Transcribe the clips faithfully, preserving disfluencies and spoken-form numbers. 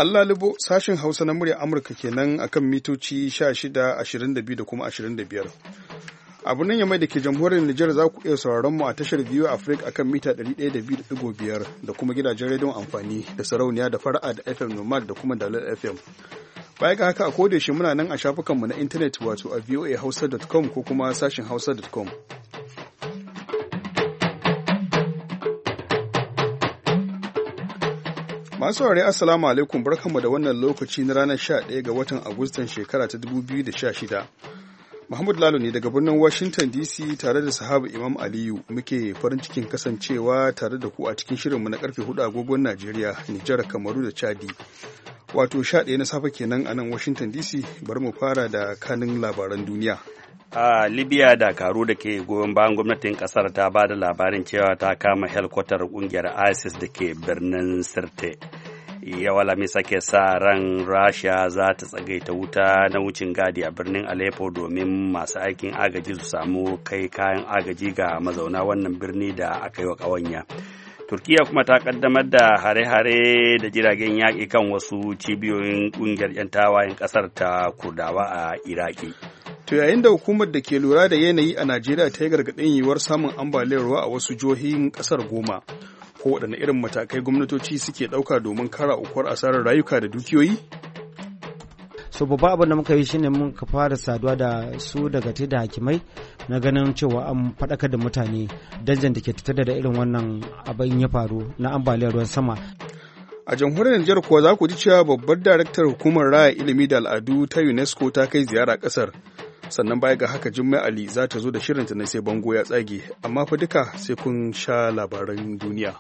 Allah libo sashin Hausa na murya Amurka kenan akan mitoci sha shida, ashirin da biyu da kuma ashirin da biyar. Abu nan yamai da ke jamhuriyar Nijar za ku iya sauraron mu a tashar biyu Africa akan mita ɗari ɗaya da biyu da ɗigo biyar da kuma gidajen rediyon amfani da sarauniya da fara'a da F M Nomad da kuma Dalal F M. Baya ga haka a koda yaushe muna nan a shafukanmu na intanet wato a voa hausa dot com ko kuma sashin hausa dot com. Masu saurare assalamu alaikum, barkanmu da wannan lokaci na ranar sha ɗaya ga watan Agustan shekara ta dubu biyu da sha shida. Muhammad Lalo ne daga birnin Washington D C tare da sahabu Imam Aliyu muke farin cikin kasancewa tare da ku a cikin shirinmu na karfe hudu agogon Najeriya, Nijar, Kamaru da Chadi. Wato sha ɗaya na safe kenan a nan Washington D C, bari mu fara da kanin labaran duniya. A Libya, dakaru da ke goyon bayan gwamnatin kasar ta ba da labarin cewa ta kama helkwatar kungiyar ISIS da ke birnin Sirte. Yau Alhamis ake sa ran Rasha za ta tsagaita wuta na wucin gadi a birnin Aleppo domin masu aikin agaji su samu kai kayan agaji ga mazauna wannan birni da aka yi wa ƙawanya. Turkiya kuma ta kaddamar da hare-hare da jiragen yaƙi kan wasu cibiyoyin ƙungiyar 'yan tawayen ƙasar ta Kurdawa a Iraki. To yayin da hukumar da ke lura da yanayi a Najeriya ta yi gargaɗin yiwuwar samun ambaliyar ruwa a wasu jihohin ƙasar goma, ko waɗanne irin matakai gwamnatoci suke ɗauka domin kara aukuwar asarar rayuka da dukiyoyi? So babban abin da muka yi shine mun ka fara saduwa da su daga da hakimai na ganin cewa an faɗakar da mutane danjan da ke tattare da irin wannan abin ya faru na ambaliyar ruwan sama. A jamhuriyar Nijar kuwa za ku ji cewa babbar daraktar hukumar raya ilimi da al'adu ta UNESCO ta kai ziyara ƙasar. Sannan baya ga haka Jummai Ali za ta zo da shirinta na sai bango ya tsage, amma fa duka sai kun sha labaran duniya.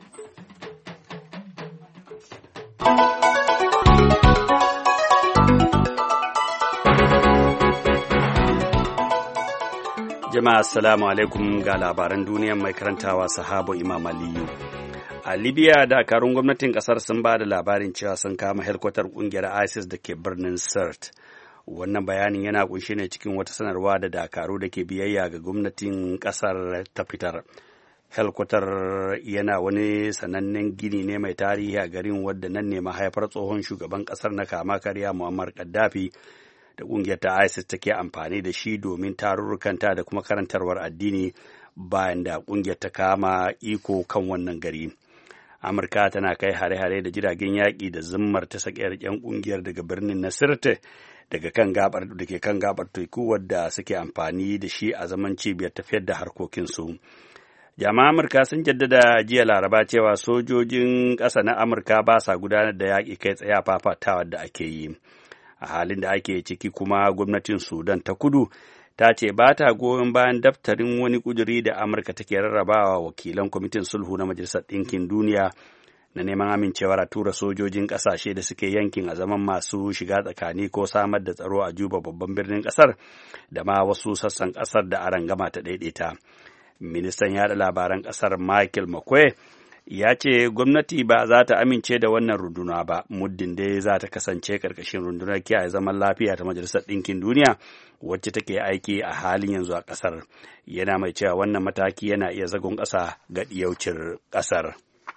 Jama'a assalamu alaikum, ga labaran duniya mai karantawa sahabo Imam Aliyu. A Libya, dakarun gwamnatin kasar sun ba da labarin cewa sun kama helkwatar kungiyar ISIS da ke birnin Sirte. Wannan bayanin yana kunshe ne cikin wata sanarwa da dakaru da ke biyayya ga gwamnatin kasar ta fitar. Helkwatar yana wani sanannen gini ne mai tarihi a garin wadda nan ne mahaifar tsohon shugaban kasar na kama karya Muammar Gaddafi da kungiyar ta ISIS take amfani da shi domin tarurrukanta da kuma karantarwar addini bayan da kungiyar ta kama iko kan wannan gari. Amurka tana kai hare-hare da jiragen yaƙi da zimmar ta sakayar 'yan kungiyar daga birnin na Sirte daga kan gabar da ke kan gabar teku wadda suke amfani da shi a zaman cibiyar tafiyar da harkokinsu. Jami'an Amurka sun jaddada jiya Laraba cewa sojojin ƙasa na Amurka ba sa gudanar da yaƙi kai tsaye a fafatawar da ake yi. A halin da ake ciki kuma gwamnatin Sudan ta kudu ta ce ba ta goyon bayan daftarin wani kuduri da Amurka take rarrabawa wakilan kwamitin sulhu na Majalisar Ɗinkin Duniya na neman amincewar a tura sojojin ƙasashe da suke yankin a zaman masu shiga tsakani ko samar da tsaro a Juba, babban birnin ƙasar, da ma wasu sassan ƙasar da arangama ta ɗaiɗaita. Ministan yaɗa labaran ƙasar Michael McCoy ya ce gwamnati ba za ta amince da wannan runduna ba, muddin dai za ta kasance ƙarƙashin rundunar kiyaye zaman lafiya ta Majalisar Ɗinkin Duniya wacce take aiki a halin yanzu a ƙasar. Yana mai cewa wannan mataki yana iya zagon ƙasa ga ɗiyaucin ƙasar.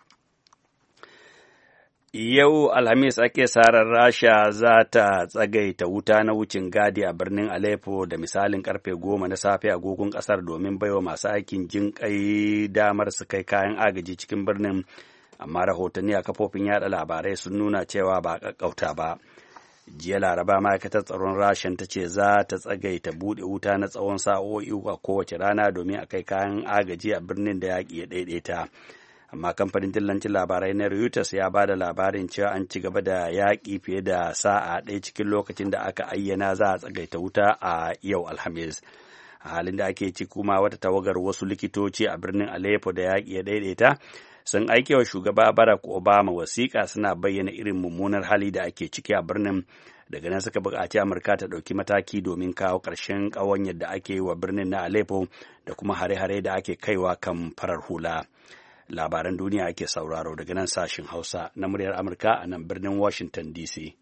Yau Alhamis ake sarar Rasha za ta tsagaita wuta na wucin gadi a birnin Aleppo da misalin karfe goma na safe agogon ƙasar domin baiwa masu aikin jin kai damar su kai kayan agaji cikin birnin, amma rahotanni a kafofin yada labarai sun nuna cewa ba ƙaƙƙauta ba. Jiya Laraba ma'aikatar tsaron Rashan ta ce za ta tsagaita buɗe wuta na tsawon sa'o'i a kowace rana domin a kai kayan agaji a birnin da yaƙi ya ɗaiɗaita. Amma kamfanin dillancin labarai na Reuters ya ba da labarin cewa an ci gaba da yaƙi fiye da sa'a ɗaya cikin lokacin da aka ayyana za a tsagaita wuta a yau Alhamis. A halin da ake ci kuma wata tawagar wasu likitoci a birnin Aleppo da yaƙi ya daidaita sun aike wa shugaba Barack Obama wasiƙa suna bayyana irin mummunar hali da ake ciki a birnin. Daga nan suka buƙaci Amurka ta ɗauki mataki domin kawo ƙarshen ƙawanyar da ake yi wa birnin na Aleppo da kuma hare-hare da ake kaiwa kan farar hula. Labaran duniya ake sauraro daga nan sashin Hausa na muryar Amurka a nan birnin Washington D C.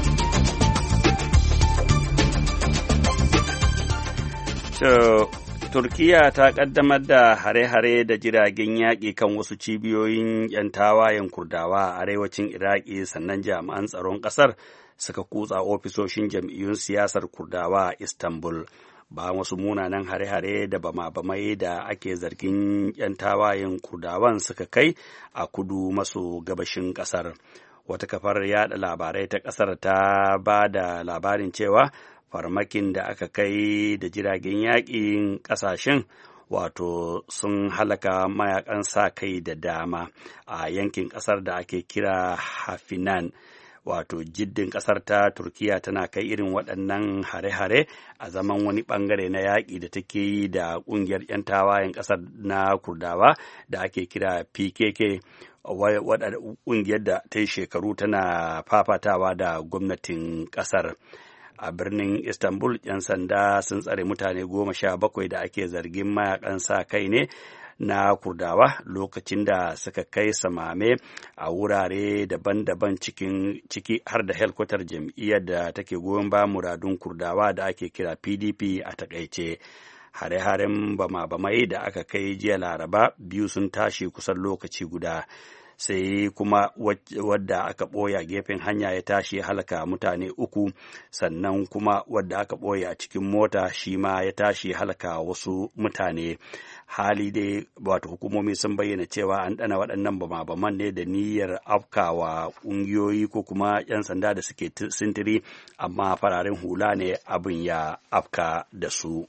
So, Turkiya ta kaddamar da hare-hare da jiragen yaƙi kan wasu cibiyoyin 'yan tawayen Kurdawa a arewacin Iraki, sannan jami'an tsaron ƙasar suka kutsa ofisoshin jam'iyyun siyasar Kurdawa a Istanbul. Ba wasu munanan hare-hare da bama-bamai da ake zargin 'yan tawayen Kurdawan suka kai a kudu maso gabashin ƙasar. Wata kafar yada labarai ta ƙasar ta ba da labarin cewa farmakin da aka kai da jiragen yaƙin ƙasashen wato sun halaka mayakan sa kai da dama a yankin ƙasar da ake kira Hafinan. Wato jiddin ƙasar ta Turkiya tana kai irin waɗannan hare-hare a zaman wani ɓangare na yaƙi da take yi da ƙungiyar 'yan tawayen ƙasar na Kurdawa da ake kira P K K, ƙungiyar da ta yi shekaru tana fafatawa da gwamnatin ƙasar. A birnin Istanbul, 'yan sanda sun tsare mutane goma sha bakwai da ake zargin mayakan sa kai ne na Kurdawa lokacin da suka kai samame a wurare daban-daban cikin ciki har da helkwatar jam'iyyar da take goyon ba muradun Kurdawa da ake kira P D P a takaice. Hare-haren bama-bamai da aka kai jiya Laraba biyu sun tashi kusan lokaci guda. Sai kuma wadda aka ɓoye a gefen hanya ya tashi halaka mutane uku, sannan kuma wadda aka ɓoye a cikin mota shi ma ya tashi halaka wasu mutane. Hali dai wato hukumomi sun bayyana cewa an ɗana waɗannan bama-baman ne da niyyar afkawa ƙungiyoyi ko kuma 'yan sanda da suke sintiri, amma fararen hula ne abin ya afka da su.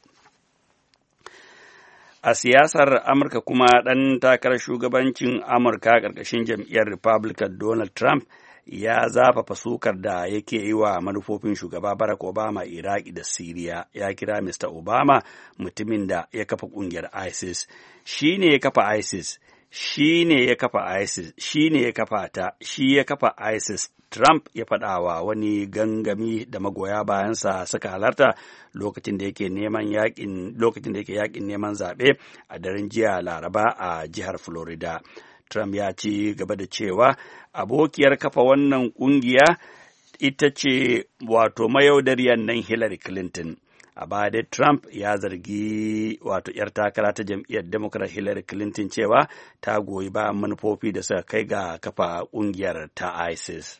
A siyasar Amurka kuma ɗan takarar shugabancin Amurka ƙarƙashin jam'iyyar Republican Donald Trump ya zafafa sukar da yake yi wa manufofin shugaba Barack Obama Iraki da Siriya. Ya kira Mister Obama mutumin da ya kafa ƙungiyar ISIS. Shi ne ya kafa ISIS, shi ne ya kafa ISIS, shi ne ya kafa ta, shi ya kafa ISIS. Trump ya faɗa wa wani gangami da magoya bayansa suka halarta lokacin da yake neman yakin lokacin da yake yakin neman zaɓe a daren jiya Laraba a jihar Florida. Trump ya ci gaba da cewa abokiyar kafa wannan ƙungiya ita ce wato mayaudariyar nan Hillary Clinton. A baya dai Trump ya zargi wato 'yar takara ta jam'iyyar Democrat Hillary Clinton cewa ta goyi bayan manufofi da suka kai ga kafa ƙungiyar ta ISIS.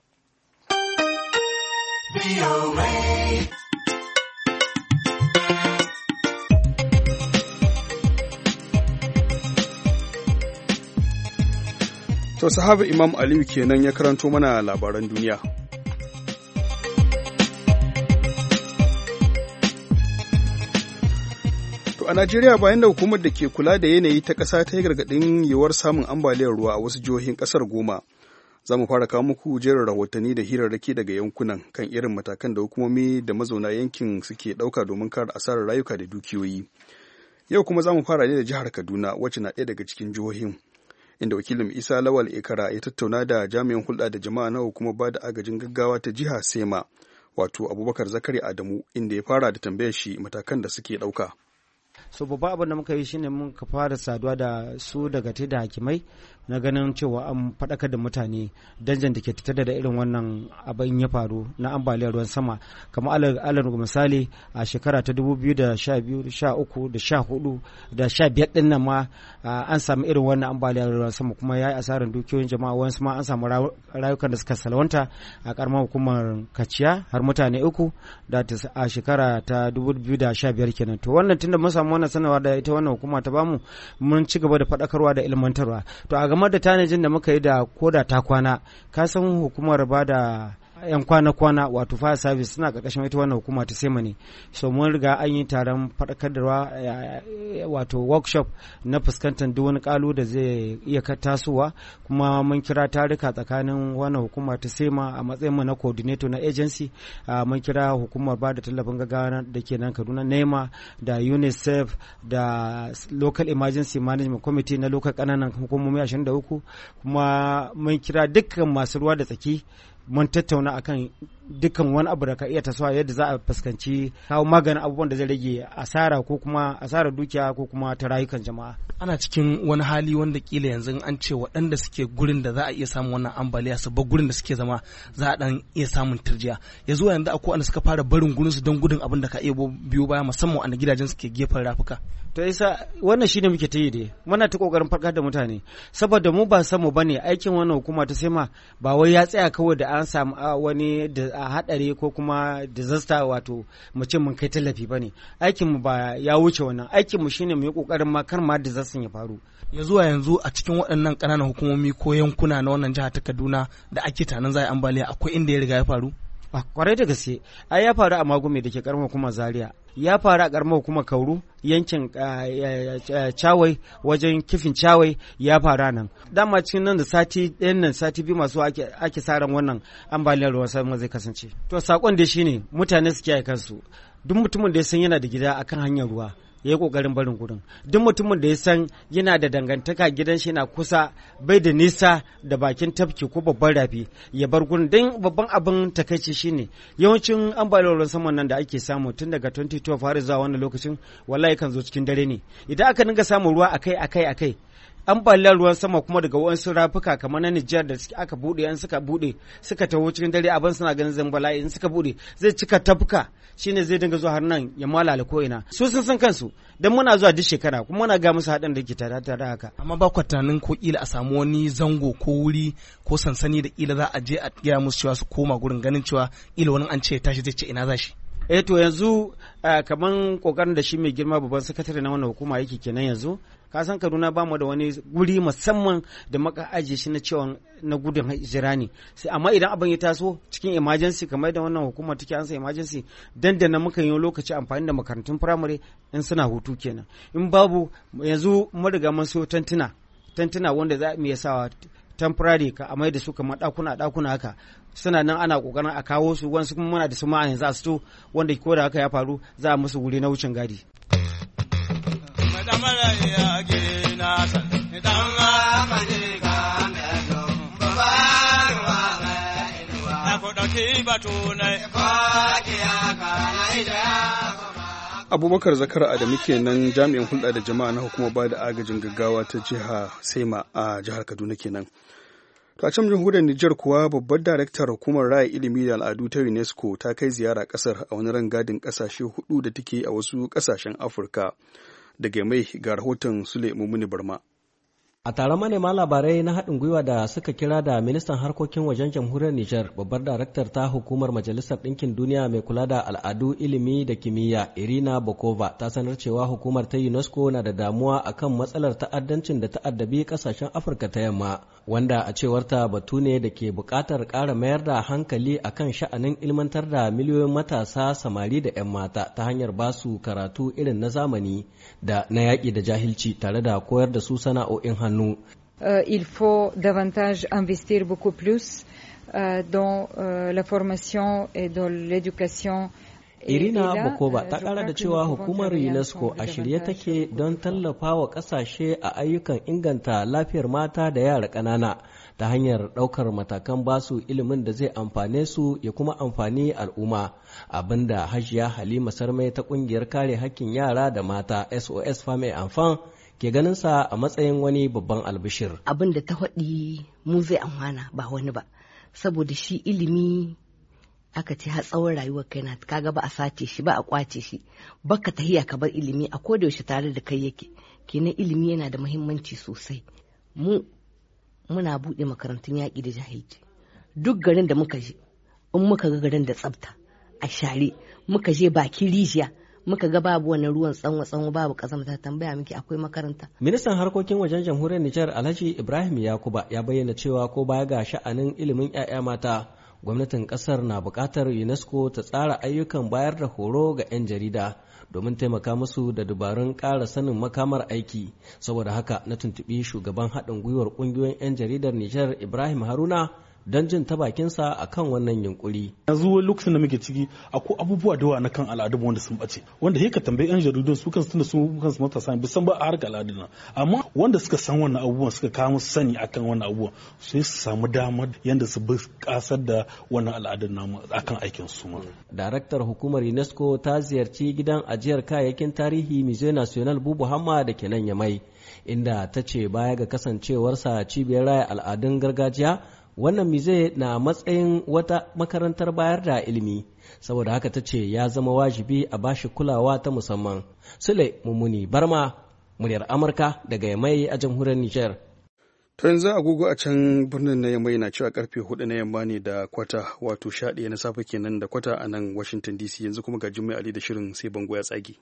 To sahaba Imam Aliyu kenan ya karanto mana labaran duniya. To a Najeriya, bayan da hukumar da ke kula da yanayi ta ƙasa ta yi gargaɗin yiwuwar samun ambaliyar ruwa a wasu jihohin ƙasar goma, za mu fara kawo muku jerin rahotanni da hirarraki daga yankunan kan irin matakan da hukumomi da mazauna yankin suke ɗauka domin kare asarar rayuka da dukiyoyi. Yau kuma za mu fara ne da jihar Kaduna, wacce na ɗaya daga cikin jihohin, inda wakilin Isa Lawal Ekara ya tattauna da jami'in hulɗa da jama'a na hukumar ba da agajin gaggawa ta jiha Sema, wato Abubakar Zakari Adamu, inda ya fara da tambayar shi matakan da suke ɗauka. So babban abin da muka yi shine mun ka fara saduwa da su daga te da hakimai na ganin cewa an faɗakar da mutane danjan da ke tattare da irin wannan abin ya faru na ambaliyar ruwan sama, kamar alal misali a shekara ta dubu biyu da sha biyu da sha uku da sha hudu da sha biyar din nan ma an samu irin wannan ambaliyar ruwan sama kuma ya yi asarar dukiyoyin jama'a, wasu ma an samu rayukan da suka salwanta a karamar hukumar Kaciya har mutane uku da a shekara ta dubu biyu da sha biyar kenan. To wannan tunda mun samu wannan sanarwa da ita wannan hukuma ta bamu, mun ci gaba da faɗakarwa da ilmantarwa. To a game da tanajin da muka yi da koda ta kwana, ka san hukumar ba da yan kwana-kwana wato fire service suna ƙarƙashin ita wannan hukuma ta sema ne. So mun riga an yi taron faɗakarwa wato workshop na fuskantar duk wani ƙalu da zai iya tasowa, kuma mun kira tarika tsakanin wannan hukuma ta sema a matsayin mu na coordinator na agency. Mun kira hukumar ba da tallafin gaggawa da ke nan Kaduna, NEMA da UNICEF da local emergency management committee na local ƙananan hukumomi ashirin da uku, kuma mun kira dukkan masu ruwa da tsaki mun tattauna akan dukkan wani abu da ka iya tasowa yadda za a fuskanci kawo maganin abubuwan da zai rage asara ko kuma asarar dukiya ko kuma ta rayukan jama'a. Ana cikin wani hali wanda kila yanzu an ce waɗanda suke gurin da za a iya samun wannan ambaliya su bar gurin da suke zama za a dan iya samun turjiya. Ya zuwa yanzu akwai wanda suka fara barin gurin su don gudun abin da ka iya biyo baya musamman wanda gidajen suke gefen rafuka. To yasa wannan shine muke ta yi dai muna ta kokarin farkar da mutane saboda mu ba samu bane aikin wannan hukuma ta sema ba wai ya tsaya kawai da an samu wani da hadari ko kuma disaster wato mu ce mun kai tallafi bane aikin mu ba ya wuce wannan aikin mu shine mu yi kokarin ma kar ma disaster ya faru. Ya zuwa yanzu a cikin waɗannan ƙananan hukumomi ko yankuna na wannan jihar ta Kaduna da ake tanan za a ambaliya akwai inda ya riga ya faru? A kwarai da gaske ai ya faru a Magume da ke karamar hukumar Zaria, ya faru a karamar hukumar Kauru yankin Chawai wajen kifin Chawai ya faru nan. Dama cikin nan da sati ɗayan nan sati biyu masu ake ake saran wannan ambaliyar ruwan sama zai kasance. To sakon da shine mutane su kiyaye kansu. Duk mutumin da ya san yana da gida akan hanyar ruwa ya yi kokarin barin gurin. Duk mutumin da ya san yana da dangantaka gidan shi na kusa bai da nisa da bakin tafki ko babban rafi ya bar gurin. Don babban abin takaici shine yawancin ambaliyar ruwan saman nan da ake samu tun daga twenty twelve har zuwa wannan lokacin wallahi kan zo cikin dare ne. Idan aka dinga samun ruwa akai akai akai ambaliyar ruwan sama kuma daga wasu rafuka kamar na Nijar da aka bude an suka bude suka taho cikin dare abin suna ganin zambala in suka bude zai cika tafka shine zai dinga zuwa har nan ya malala ko ina su sun san kansu dan muna zuwa duk shekara kuma muna ga musu haɗin da ke tare tare haka. Amma ba ku tunanin ko kila a samu wani zango ko wuri ko sansani da kila za a je a gaya musu cewa su koma gurin ganin cewa kila wani an ce ya tashi zai ce ina za shi. Eh to yanzu kaman kokarin da shi mai girma babban sakatare na wannan hukuma yake kenan yanzu ka san Kaduna ba mu da wani guri musamman da maka ajiye shi na cewa na gudun hijira ne sai amma idan abin ya taso cikin emergency kamar da wannan hukuma take ansa emergency dandana muka yi lokaci amfani da makarantun primary in suna hutu kenan in babu yanzu mun riga mun so tantuna tantuna wanda za mu iya sawa temporary ka amai da su kamar dakuna dakuna haka suna nan ana kokarin a kawo su wasu kuma muna da su ma yanzu a sto wanda ko da haka ya faru za a musu wuri na wucin gadi. Abubakar Zakar Adamu kenan jami'in hulɗa da jama'a na hukumar ba da agajin gaggawa ta jiha Sema a jihar Kaduna kenan. To a can jamhuriyar Nijar kuwa babbar daraktar hukumar raya ilimi da al'adu ta UNESCO ta kai ziyara kasar a wani rangadin kasashe hudu da take a wasu kasashen Afirka. Daga mai ga rahoton Sule Mumuni Barma. A taron manema labarai na haɗin gwiwa da suka kira da ministan harkokin wajen jamhuriyar Nijar, babbar daraktar ta hukumar Majalisar Ɗinkin Duniya mai kula da al'adu, ilimi da kimiyya, Irina Bokova, ta sanar cewa hukumar ta UNESCO na da damuwa akan matsalar ta'addancin da ta'addabi ƙasashen Afirka ta yamma, wanda a cewarta batu ne da ke buƙatar ƙara mayar da hankali akan sha'anin ilmantar da miliyoyin matasa, samari da 'yan mata ta hanyar basu karatu irin na zamani da na yaƙi da jahilci tare da koyar da su sana'o'in hannu. Euh, il faut davantage investir beaucoup plus euh, dans euh, la formation et dans l'éducation. Irina Bokova ta ƙara da cewa hukumar UNESCO a shirye take don tallafa wa ƙasashe a ayyukan inganta lafiyar mata da yara ƙanana ta hanyar ɗaukar matakan basu ilimin da zai amfane su ya kuma amfani al'umma, abinda Hajiya Halima Sarmai ta ƙungiyar kare hakkin yara da mata S O S Femme et Enfant ke ganin sa a matsayin wani babban albishir. Abin da ta faɗi mu zai amfana ba wani ba, saboda shi ilimi aka ce har tsawon rayuwar kai na kaga ba a sace shi ba a kwace shi, baka tahiya ka bar ilimi a koda yaushe tare da kai yake. Kenan ilimi yana da muhimmanci sosai. Mu muna buɗe makarantun yaƙi da jahilci. Duk garin da muka je, in muka ga garin da tsafta a share, muka je bakin rijiya muka ga babu wani ruwan tsanwa tsanwa babu kazamta tambaya miki akwai makaranta. Ministan harkokin wajen jamhuriyar Nijar Alhaji Ibrahim Yakuba ya bayyana cewa ko baya ga sha'anin ilimin 'ya'ya mata, gwamnatin kasar na buƙatar UNESCO ta tsara ayyukan bayar da horo ga 'yan jarida domin taimaka musu da dabarun ƙara sanin makamar aiki. Saboda haka na tuntuɓi shugaban haɗin gwiwar ƙungiyoyin 'yan jaridar Nijar Ibrahim Haruna don jin ta bakinsa a kan wannan yunkuri. Yanzu lokacin da muke ciki akwai abubuwa da yawa na kan al'adun wanda sun bace, wanda sai ka tambayi yan jaridun su kansu tunda su kansu matasa ne bisan ba a harkar al'adun nan, amma wanda suka san wannan abubuwan suka kawo musu sani akan wannan abubuwan sai su samu damar yanda su bi kasar da wannan al'adun namu akan aikin su ma. Daraktar hukumar UNESCO ta ziyarci gidan ajiyar kayayyakin tarihi Musée National Bubu Hamma da ke nan Yamai, inda ta ce baya ga kasancewarsa cibiyar raya al'adun gargajiya, wannan musée na matsayin wata makarantar bayar da ilimi, saboda haka ta ce ya zama wajibi a bashi kulawa ta musamman. Sule Mummuni Barma, muryar Amurka daga Yamai a jamhuriyar Nijar. To yanzu agogo a can birnin na Yamai na cewa karfe hudu na yamma ne da kwata, wato sha ɗaya na safe kenan da kwata a nan Washington D C. Yanzu kuma ga Jummai Ali da shirin sai bango ya tsage.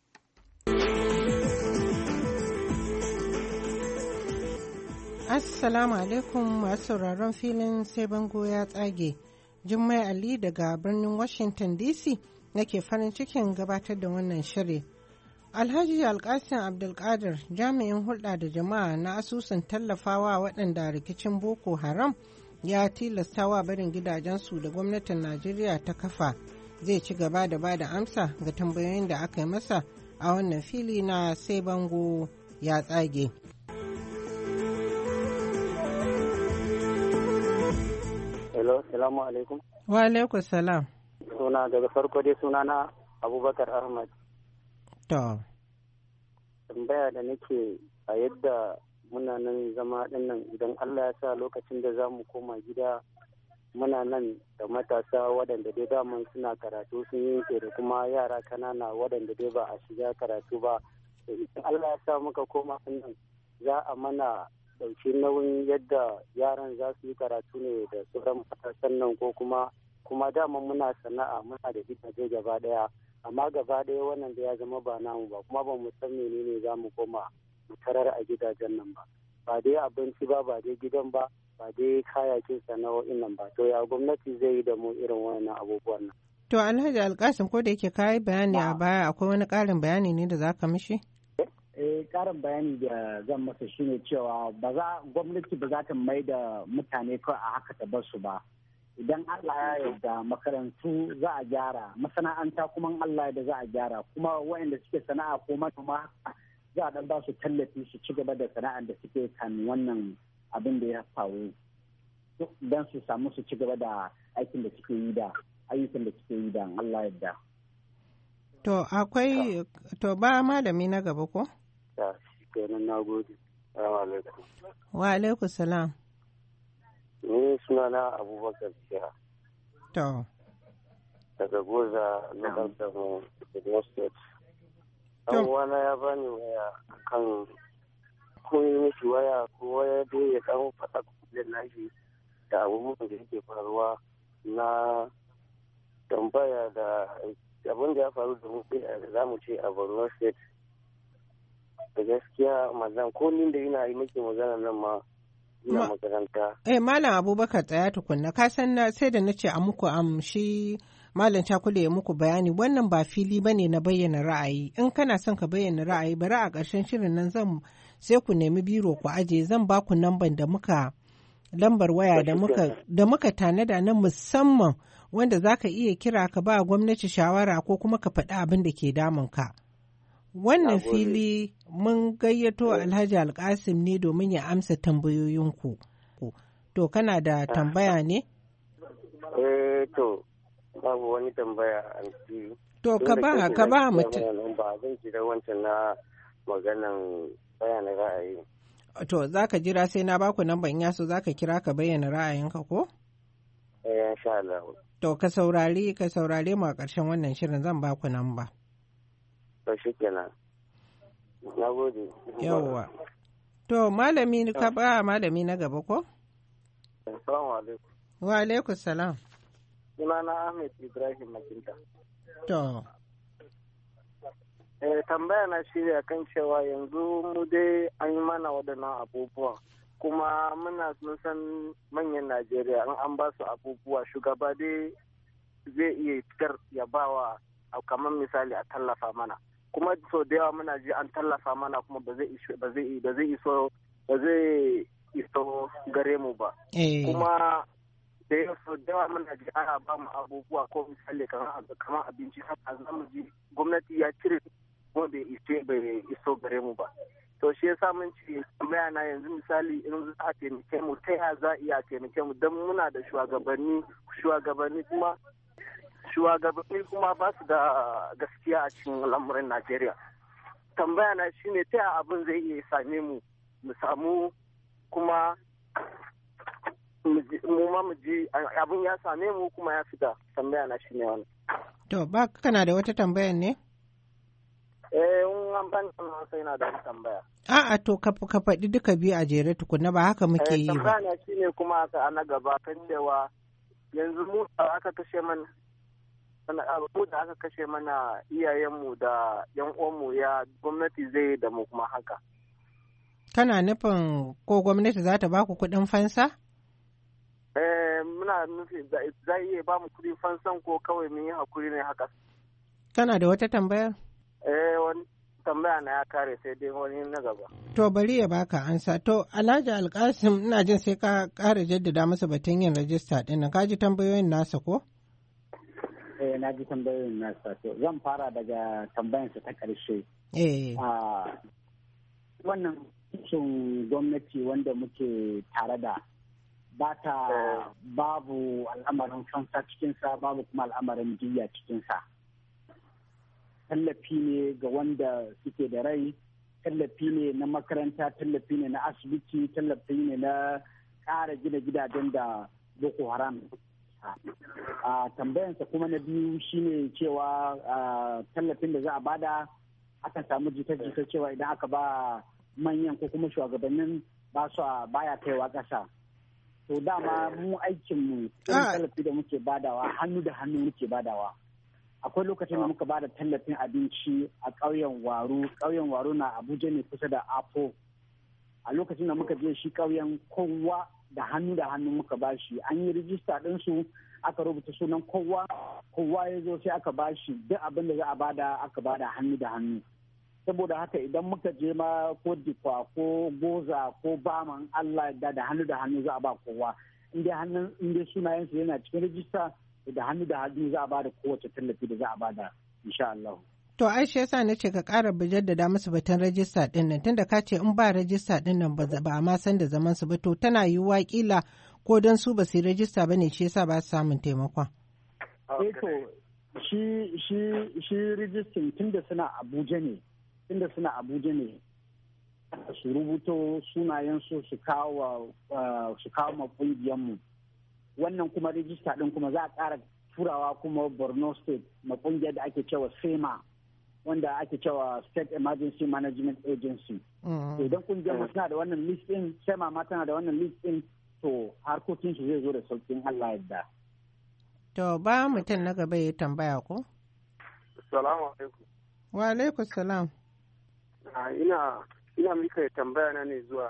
Assalamu alaikum masu sauraron filin sai bango ya tsage. Jummai Ali daga birnin Washington D C nake farin cikin gabatar da wannan shiri. Alhaji Alkasim Abdulkadir, jami'in hulɗa da jama'a na asusun tallafawa waɗanda rikicin Boko Haram ya tilastawa barin gidajensu da gwamnatin Najeriya ta kafa, zai ci gaba da ba da amsa ga tambayoyin da aka yi masa a wannan fili na sai bango ya tsage. Hello, salamu alaikum. Wa alaikum salam. Suna daga farko dai suna na Abubakar Ahmad. To. Tambaya da nake a yadda muna nan zama dinnan idan Allah ya sa lokacin da za mu koma gida muna nan da matasa waɗanda dai daman suna karatu sun yanke da kuma yara kanana waɗanda dai ba a shiga karatu ba. Idan Allah ya sa muka koma nan za a mana ɗauki nauyin yadda yaran za su yi karatu ne da sauran matasan nan ko kuma kuma dama muna sana'a muna da gidaje gaba ɗaya. Amma gaba ɗaya wannan da ya zama ba namu ba kuma ba mu san menene za mu koma mu tarar a gidajen nan ba ba dai abinci ba ba dai gidan ba ba dai kayakin sana'o'in nan ba to ya gwamnati zai yi da mu irin wannan abubuwan nan. To Alhaji Alkasim, ko da yake kayi bayani a baya, akwai wani ƙarin bayani ne da za ka mishi? Eh ƙarin bayani da zan masa shine cewa ba za gwamnati ba za ta mai da mutane kawai a haka ta bar su ba. Idan Allah ya yarda makarantu za a gyara, masana'anta kuma Allah da za a gyara, kuma waɗanda suke sana'a ko manoma za a dan ba su tallafi su ci gaba da sana'ar da suke kan wannan abin da ya faru don su samu su ci gaba da aikin da suke yi da ayyukan da suke yi da Allah yarda. To akwai to ba malami na gaba ko? Ya shi kenan, na gode. Assalamu alaikum. Wa alaikum salam. Ni sunana Abubakar Siya. To. Daga Goza na Gantamu, Edo State. Ɗan uwana ya bani waya kan kun yi mishi waya ko waya dai ya ɗan faɗa kuɗin nashi da abubuwan da yake faruwa na tambaya da abin da ya faru da mu da za mu ce a Borno State. Da gaskiya mazan ko ni da ina yi miki magana nan ma ina makaranta. Eh Malam Abubakar tsaya tukunna, ka san na sai da nace a muku am shi Malam Cakule ya muku bayani, wannan ba fili bane na bayyana ra'ayi. In kana son ka bayyana ra'ayi bari a ƙarshen shirin nan zan sai ku nemi biro ku aje, zan ba ku namban da muka lambar waya da muka da muka tanada na musamman wanda zaka iya kira ka ba gwamnati shawara ko kuma ka faɗi abin da ke damun ka. Wannan fili mun gayyato Alhaji Alkasim ne domin ya amsa tambayoyinku. To kana da tambaya ne? Eh to babu wani tambaya anti. To ka ba ka ba mutum. Ba zan jira wancan na maganan bayanan ra'ayi. To zaka jira sai na baku nan ban yaso zaka kira ka bayyana ra'ayinka ko? Eh insha Allah. To ka saurari ka saurare mu a ƙarshen wannan shirin zan baku nan ba. To shi kenan. Na gode. Yawwa. To malami ka ba malami na gaba ko? Assalamu alaikum. Wa alaikum salam. Sunana Ahmed Ibrahim Makinta. To. Eh tambaya na shi kan cewa yanzu mu dai an yi mana waɗannan abubuwa kuma muna mun san manyan Najeriya an an ba su abubuwa shugaba dai zai iya fitar ya bawa kamar misali a tallafa mana. Kuma so da yawa muna ji an tallafa mana kuma ba zai ba zai ba zai iso ba zai iso gare mu ba. Kuma da yau sau da yawa muna ji ana ba mu abubuwa ko misali kamar abinci haka za mu ji gwamnati ya cire kuma bai iso bai iso gare mu ba. To shi yasa mun ci tambaya na yanzu misali in za a taimake mu ta ya za a iya taimake mu don muna da shugabanni shugabanni kuma shugabanni kuma ba su da gaskiya a cikin al'amuran Najeriya. Tambaya na shine ta ya abin zai iya same mu mu samu kuma mu ma mu ji abin ya same mu kuma ya fita. Tambaya na shine wani. To ba kana da wata tambayar ne? Eh, in an ban sai na da tambaya. A'a to ka ka faɗi duka biyu a jere tukunna ba haka muke yi ba. Tambaya na shine kuma aka ana gaba kan cewa yanzu mu aka kashe mana mu da aka kashe mana iyayenmu da yan uwanmu ya gwamnati zai da mu kuma haka. Kana nufin ko gwamnati za ta ba ku kuɗin fansa? Eh, muna nufi za iya ba mu kuɗin fansan ko kawai mun yi hakuri ne haka. Kana da wata tambayar? Eh, wani tambaya na ya kare sai dai wani na gaba. To bari ya baka ansa. To Alhaji Alkasim ina jin sai ka ƙara jaddada masa batun yin rajista ɗin nan. Ka ji tambayoyin nasa ko? Eh, na ji tambayoyin nasa. To zan fara daga tambayansa ta ƙarshe. Eh. Wannan sun gwamnati wanda muke tare da ba ta babu al'amarin fansa cikinsa babu kuma al'amarin jiya cikinsa. Tallafi ne ga wanda suke da rai, tallafi ne na makaranta, tallafi ne na asibiti, tallafi ne na ƙara gina gidajen da Boko Haram. A tambayansa kuma na biyu shine cewa tallafin da za a bada akan samu jita-jita cewa idan aka ba manyan ko kuma shugabannin ba su baya kaiwa ƙasa. To dama mu aikinmu tallafi da muke badawa hannu da hannu muke badawa. Akwai lokacin da muka bada tallafin abinci a ƙauyen Waru, ƙauyen Waru na Abuja ne kusa da Apo. A lokacin da muka je shi ƙauyen kowa da hannu da hannu muka bashi, an yi rijista ɗinsu aka rubuta sunan kowa, kowa ya zo sai aka bashi duk abin da za a bada aka bada hannu da hannu. Saboda haka idan muka je ma ko Difa ko Goza ko Baman Allah da da hannu da hannu za a ba kowa. In dai hannun in dai sunayensu yana cikin rijista da hannu da hannu za a bada kowace tallafi da za a bada insha Allah. To ai shi yasa nace ka ƙara jaddada musu batun rajista din nan tunda ka ce in ba rajista din nan ba a ma san da zaman su ba to tana yiwuwa kila ko dan su ba su rajista bane shi yasa ba su samun taimakon. Eh to shi shi shi rijistin tunda suna Abuja ne tunda suna Abuja ne su rubuto sunayen su su kawo su kawo ma kungiyar mu. Wannan kuma rijista din kuma za a ƙara turawa kuma Borno State na kungiyar da ake cewa SEMA wanda ake cewa State Emergency Management Agency. Idan kungiyar mu suna da wannan list din, SEMA ma tana da wannan list din, to harkokin su zai zo da sauƙin Allah yadda. To ba mutum na gaba ya tambaya ko? Assalamu alaikum. Wa alaikum salam. Ina ina mika tambaya na ne zuwa.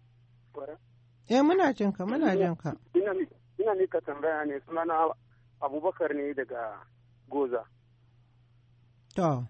Eh muna jin ka muna jin ka. Ina ina mika tambaya ne sunana Abubakar ne daga Goza. To.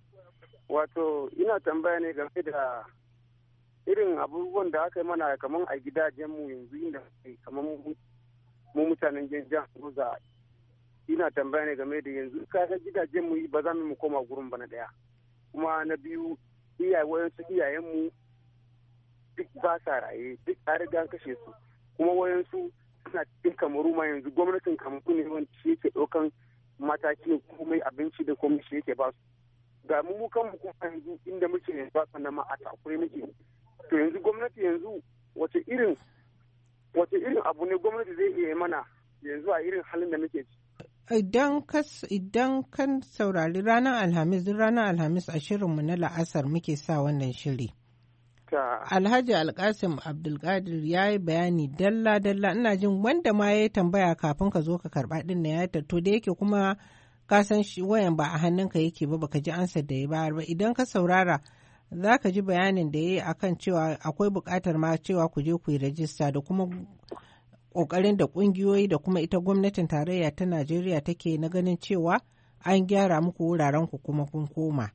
Wato ina tambaya ne game da irin abubuwan da aka yi mana kamar a gidajenmu yanzu inda kamar mu mutanen jihar Goza. Ina tambaya ne game da yanzu kaga gidajenmu ba za mu koma gurin ba na daya. Kuma na biyu iyaye wayansu iyayenmu duk ba sa raye duk a riga kashe su kuma wayansu suna cikin Kamaru ma yanzu gwamnatin Kamaru ne wanda shi yake ɗaukan mataki komai abinci da komai shi yake ba su ga mu kanmu kuma yanzu inda muke yanzu ba sannan ma a takure muke to yanzu gwamnati yanzu wace irin wace irin abu ne gwamnati zai iya mana yanzu a irin halin da muke ci. Idan kas idan kan saurari ranar Alhamis duk ranar Alhamis a shirinmu na la'asar muke sa wannan shiri. Alhaji Alkasim Abdulkadir ya yi bayani dalla-dalla ina jin wanda ma ya yi tambaya kafin ka zo ka karɓa ɗin na ya tatto da yake kuma ka san shi wayan ba a hannunka yake ba baka ji ansa da ya bayar ba idan ka saurara za ka ji bayanin da ya yi akan cewa akwai buƙatar ma cewa ku je ku yi rajista da kuma ƙoƙarin da ƙungiyoyi da kuma ita gwamnatin tarayya ta Najeriya take na ganin cewa an gyara muku wuraren ku kuma kun koma.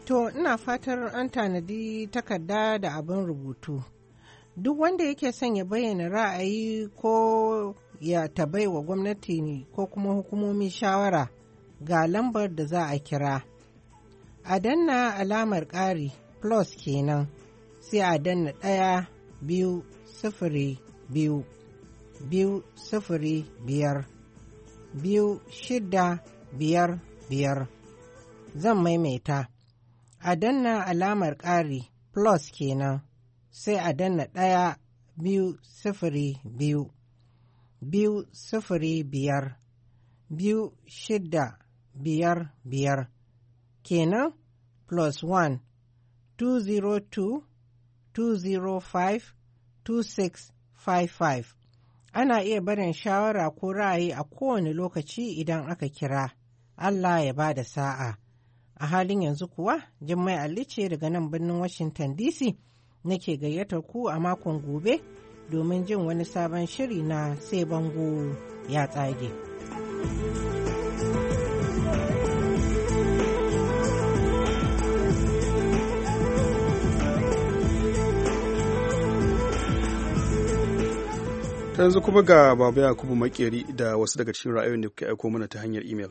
To ina fatar an tanadi takarda da abin rubutu. Duk wanda yake son ya bayyana ra'ayi ko ya tabai wa gwamnati ne ko kuma hukumomi shawara ga lambar da za a kira. A danna alamar ƙari plus kenan sai a danna ɗaya biyu sifiri biyu biyu sifiri biyar biyu shida biyar biyar. Zan maimaita. A danna alamar ƙari plus kenan sai a danna ɗaya biyu sifiri biyu biyu sifiri biyar biyu shida biyar biyar kenan plus one two zero two two zero five two six five five. Ana iya barin shawara ko ra'ayi a kowane lokaci idan aka kira. Allah ya ba da sa'a. A halin yanzu kuwa, Jummai Ali ce daga nan birnin Washington D C nake gayyatar ku a makon gobe domin jin wani sabon shiri na sai bango ya tsage. yanzu kuma ga Baba Yakubu Makeri da wasu daga cikin ra'ayoyin da kuke aiko mana ta hanyar imel.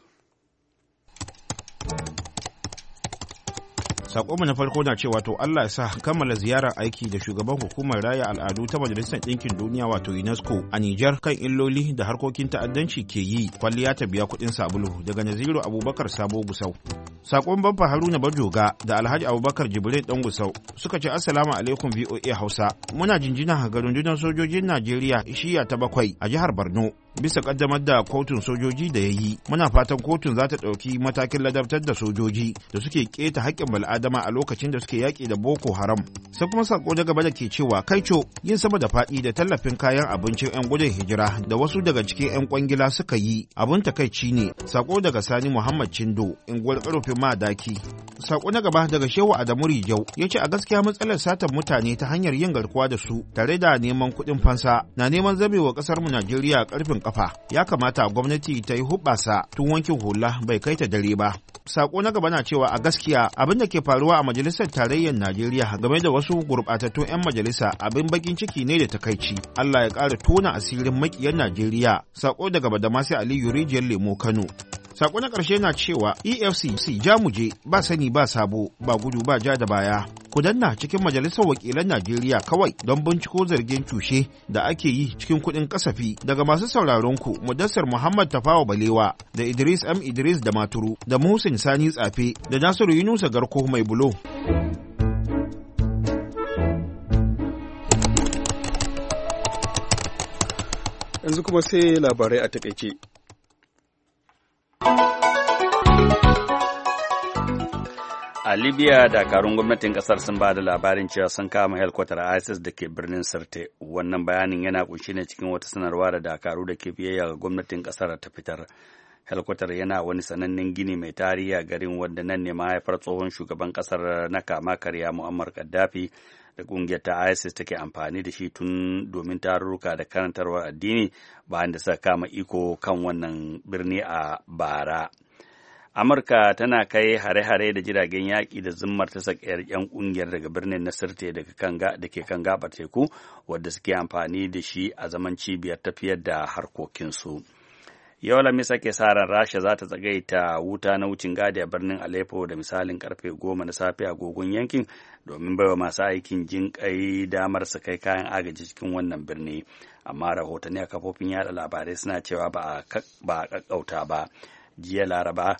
Sakonmu na farko na cewa to Allah ya sa kammala ziyarar aiki da shugaban hukumar raya al'adu ta Majalisar Ɗinkin Duniya wato UNESCO a Nijar kan illoli da harkokin ta'addanci ke yi kwalliya ta biya kuɗin sabulu daga Naziru Abubakar Sabo Gusau. Sakon Baffa Haruna Bajoga da Alhaji Abubakar Jibril Dan Gusau suka ce Assalamu alaikum V O A Hausa. Muna jinjina ga rundunar sojojin Najeriya shiya ta bakwai a jihar Borno bisa kaddamar da kotun sojoji da ya yi. Muna fatan kotun za ta ɗauki matakin ladabtar da sojoji da suke keta haƙƙin bal'adama a lokacin da suke yaƙi da Boko Haram. Sai kuma sako da gaba da ke cewa kaico yin sama da faɗi da tallafin kayan abincin 'yan gudun hijira da wasu daga cikin 'yan kwangila suka yi abun takaici ne. Sako daga Sani Muhammad Chindo Ingwar Karofin Madaki. Sako na gaba daga Shehu Adamu Rijau ya ce a gaskiya matsalar satar mutane ta hanyar yin garkuwa da su tare da neman kuɗin fansa na neman zamewa ƙasar mu Najeriya ƙarfin kafa. Ya kamata gwamnati ta yi hubbasa tun wankin hula bai kai ta dare ba. Sako na gaba na cewa a gaskiya abin da ke faruwa a majalisar tarayyar Najeriya game da wasu gurɓatattun 'yan majalisa abin bakin ciki ne da takaici. Allah ya ƙara tona asirin maƙiyan Najeriya. Sako daga Badamasi Aliyu Rijiyar Lemo Kano. Sako na ƙarshe na cewa E F C C jamuje ba sani ba sabo ba gudu ba ja da baya. Ku danna cikin majalisar wakilan Najeriya kawai don binciko zargin cushe da ake yi cikin kuɗin kasafi daga masu sauraron ku Mudassar Muhammad Tafawa Balewa da Idris M Idris da Maturu da Muhsin Sani Tsafe da Nasiru Yunusa Garko Mai Bulo. Yanzu kuma sai labarai a takaice. A Libya, dakarun gwamnatin kasar sun ba da labarin cewa sun kama helkwatar ISIS da ke birnin Sirte. Wannan bayanin yana kunshi ne cikin wata sanarwa da dakaru da ke biyayya ga gwamnatin kasar ta fitar. Helkwatar yana wani sanannen gini mai tarihi a garin wanda nan ne mahaifar tsohon shugaban kasar na kama karya Muammar Gaddafi da kungiyar ta ISIS take amfani da shi tun domin tarurruka da karantarwar addini bayan da suka kama iko kan wannan birni a bara. Amurka tana kai hare-hare da jiragen yaƙi da zimmar ta sakayar 'yan ƙungiyar daga birnin na Sirte da ke kan gabar teku wadda suke amfani da shi a zaman cibiyar tafiyar da harkokinsu. Yau Alhamis ake sa ran Rasha za ta tsagaita wuta na wucin gadi a birnin Aleppo da misalin karfe goma na safe a agogon yankin domin baiwa masu aikin jinƙai damar su kai kayan agaji cikin wannan birni. Amma rahotanni a kafofin yada labarai suna cewa ba a ƙaƙƙauta ba. Jiya Laraba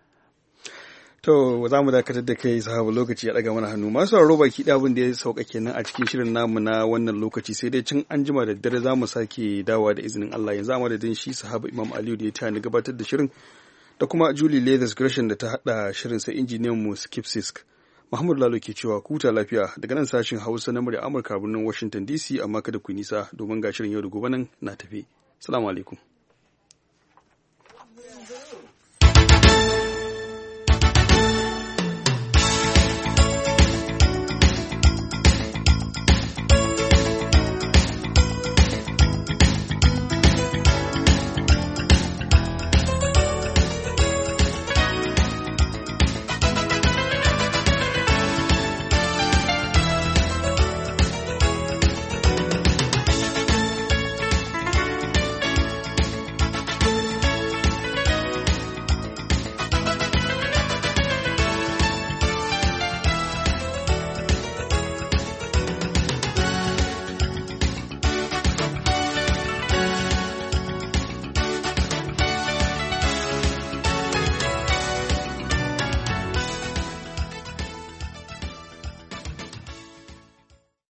To za mu dakatar da kai sahabu lokaci ya daga mana hannu masu sauraro baki da abin da ya sauka kenan a cikin shirin namu na wannan lokaci sai dai cin anjima da dare za mu sake dawowa da izinin Allah yanzu a madadin shi sahabu Imam Aliyu da ya tani gabatar da shirin da kuma Julie Leathers Gresham da ta hada shirin sa injiniyan mu Skip Sisk. Muhammadu Lalo ke cewa ku huta lafiya daga nan sashin Hausa na murya Amurka birnin Washington D C amma kada ku nisa domin ga shirin yau da gobe nan na tafi. Assalamu alaikum.